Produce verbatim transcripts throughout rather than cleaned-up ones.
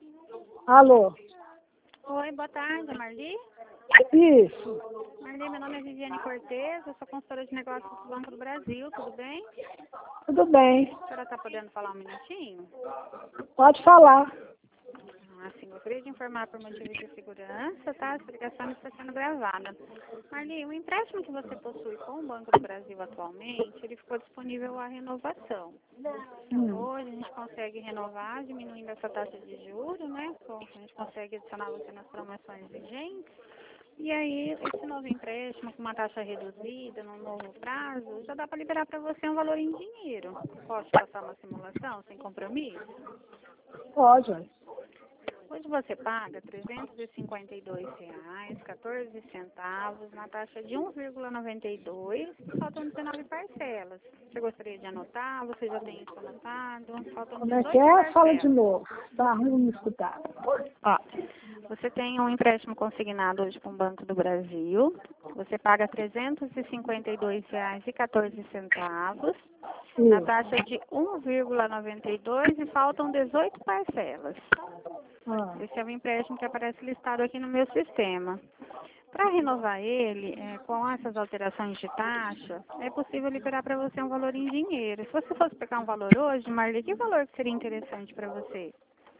Alô? Oi, boa tarde, Marli. Isso. Marli, meu nome é Viviane Cortez, eu sou consultora de negócios do Banco do Brasil, tudo bem? Tudo bem. A senhora está podendo falar um minutinho? Pode falar. Ah, sim, gostaria de informar por motivo de segurança, tá? Essa ligação está sendo gravada. Marli, o empréstimo que você possui com o Banco do Brasil atualmente, ele ficou disponível à renovação. Hum. Hoje a gente consegue renovar, diminuindo essa taxa de juros, né? A gente consegue adicionar você nas promoções vigentes. E aí, esse novo empréstimo com uma taxa reduzida, num novo prazo, já dá para liberar para você um valor em dinheiro. Posso passar uma simulação sem compromisso? Pode. Hoje você paga trezentos e cinquenta e dois reais e quatorze centavos na taxa de um vírgula noventa e dois, faltam dezenove parcelas. Você gostaria de anotar? Você já tem isso anotado? Faltam Como é dezoito que é? parcelas. Fala de novo. Tá ruim de me escutar. Ó, você tem um empréstimo consignado hoje com o Banco do Brasil. Você paga trezentos e cinquenta e dois reais e quatorze centavos na Isso. taxa de um vírgula noventa e dois e faltam dezoito parcelas. Ah. Esse é o empréstimo que aparece listado aqui no meu sistema. Para renovar ele, é, com essas alterações de taxa, é possível liberar para você um valor em dinheiro. Se você fosse pegar um valor hoje, Marli, que valor que seria interessante para você?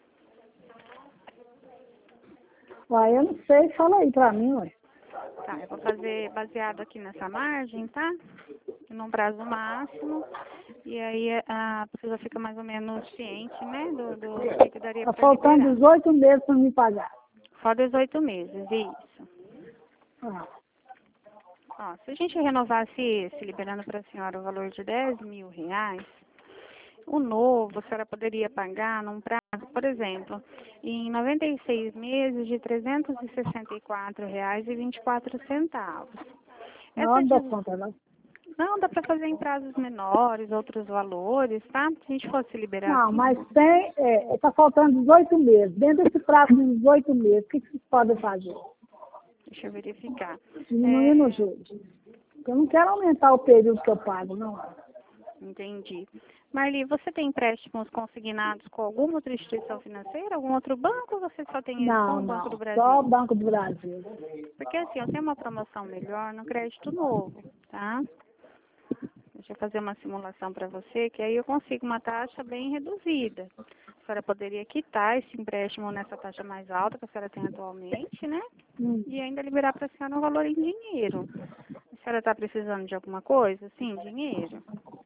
Uai, eu não sei. Fala aí pra mim, ué. Tá, eu vou fazer baseado aqui nessa margem, tá? Num prazo máximo. E aí a pessoa fica mais ou menos ciente, né, do, do que daria Tá para faltando liberar. dezoito meses pra me pagar. Só dezoito meses, isso. Ah. Ó, se a gente renovasse esse, liberando para a senhora o valor de dez mil reais, o novo a senhora poderia pagar num prazo, por exemplo, em noventa e seis meses de trezentos e sessenta e quatro reais e vinte e quatro centavos. Não, não dá div- conta, não. Não, dá para fazer em prazos menores, outros valores, tá? Se a gente fosse liberar Não, assim, mas tem, é, tá faltando dezoito meses. Dentro desse prazo de dezoito meses, o que, que vocês podem fazer? deixa eu verificar. Diminuindo É, os juros. Eu não quero aumentar o período que eu pago, não. entendi. Marli, você tem empréstimos consignados com alguma outra instituição financeira, algum outro banco, ou você só tem esse com Não, o Banco do não. Só o Brasil? Banco do Brasil. Porque assim, eu tenho uma promoção melhor no crédito novo, tá? Deixa eu fazer uma simulação para você, que aí eu consigo uma taxa bem reduzida. A senhora poderia quitar esse empréstimo nessa taxa mais alta que a senhora tem atualmente, né? Hum. E ainda liberar para a senhora um valor em dinheiro. A senhora está precisando de alguma coisa? Sim, dinheiro?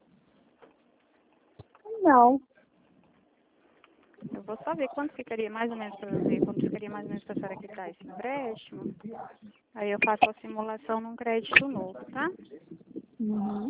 Não. Eu vou só ver quanto ficaria mais ou menos para ver, quanto ficaria mais ou menos para a senhora quitar esse empréstimo. Aí eu faço a simulação num crédito novo, tá? Uhum.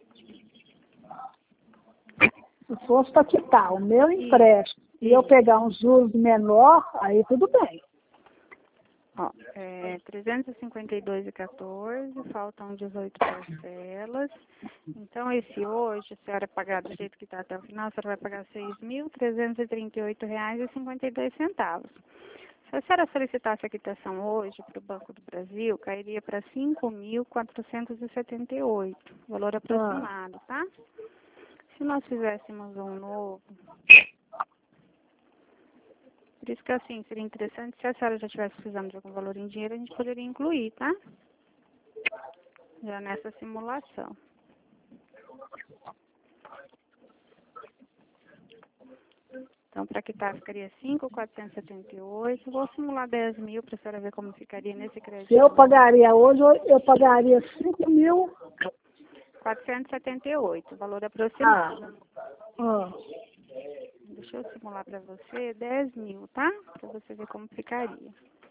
Se fosse para quitar o meu Isso, empréstimo e eu isso. pegar um juros menor, aí tudo bem. Ó, é trezentos e cinquenta e dois reais e quatorze, faltam dezoito parcelas. Então, esse hoje, se a senhora pagar do jeito que está até o final, a senhora vai pagar seis mil trezentos e trinta e oito reais e cinquenta e dois centavos. Se a senhora solicitasse a quitação hoje para o Banco do Brasil, cairia para cinco mil quatrocentos e setenta e oito, valor aproximado, tá? Se nós fizéssemos um novo, por isso que assim, seria interessante, se a senhora já estivesse precisando de algum valor em dinheiro, a gente poderia incluir, tá? Já nessa simulação. Então, para quitar, ficaria cinco mil quatrocentos e setenta e oito. Vou simular dez mil para a senhora ver como ficaria nesse crédito. Se eu pagaria hoje, eu pagaria cinco mil. quatrocentos e setenta e oito, valor aproximado. Ah. Deixa eu simular para você dez mil, tá? Para você ver como ficaria.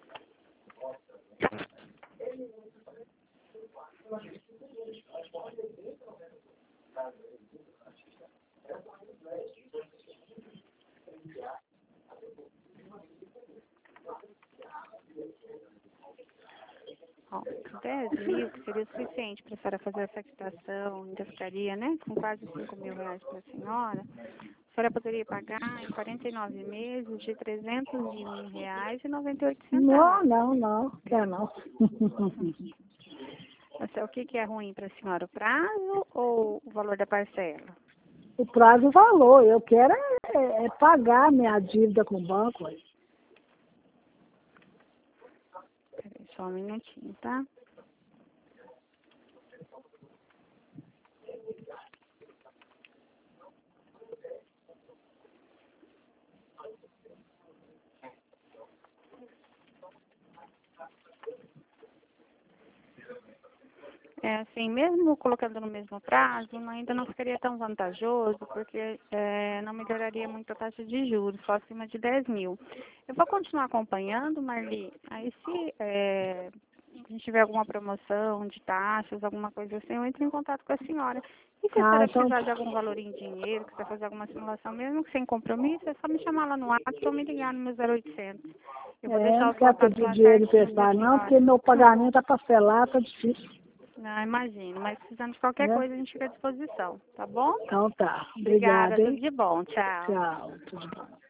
Ó, dez mil, que seria o suficiente para a senhora fazer essa quitação, ainda ficaria, né, com quase cinco mil reais para a senhora. A senhora poderia pagar em quarenta e nove meses de trezentos e um reais e noventa e oito Não, centavos. não, não. Quer não. O que, que é ruim para a senhora, o prazo ou o valor da parcela? O prazo e o valor. Eu quero é, é pagar minha dívida com o banco. Aí. Só um minutinho, tá? É assim, mesmo colocando no mesmo prazo, ainda não ficaria tão vantajoso, porque é, não melhoraria muito a taxa de juros, só acima de dez mil. Eu vou continuar acompanhando, Marli, aí se é, a gente tiver alguma promoção de taxas, alguma coisa assim, eu entro em contato com a senhora. E se a Ah, senhora então precisar de tá. algum valor em dinheiro, quiser fazer alguma simulação, mesmo que sem compromisso, é só me chamar lá no WhatsApp ou me ligar no meu zero oitocentos. Eu vou É, deixar não os quero contatos pedir lá dinheiro certinho da emprestado não, senhora. porque meu pagamento a parcelar tá difícil. Não, imagino, mas precisando de qualquer Né? coisa, a gente fica à disposição, tá bom? Então tá. Obrigada, Obrigada, tudo hein? de bom, tchau. Tchau. Tudo bom.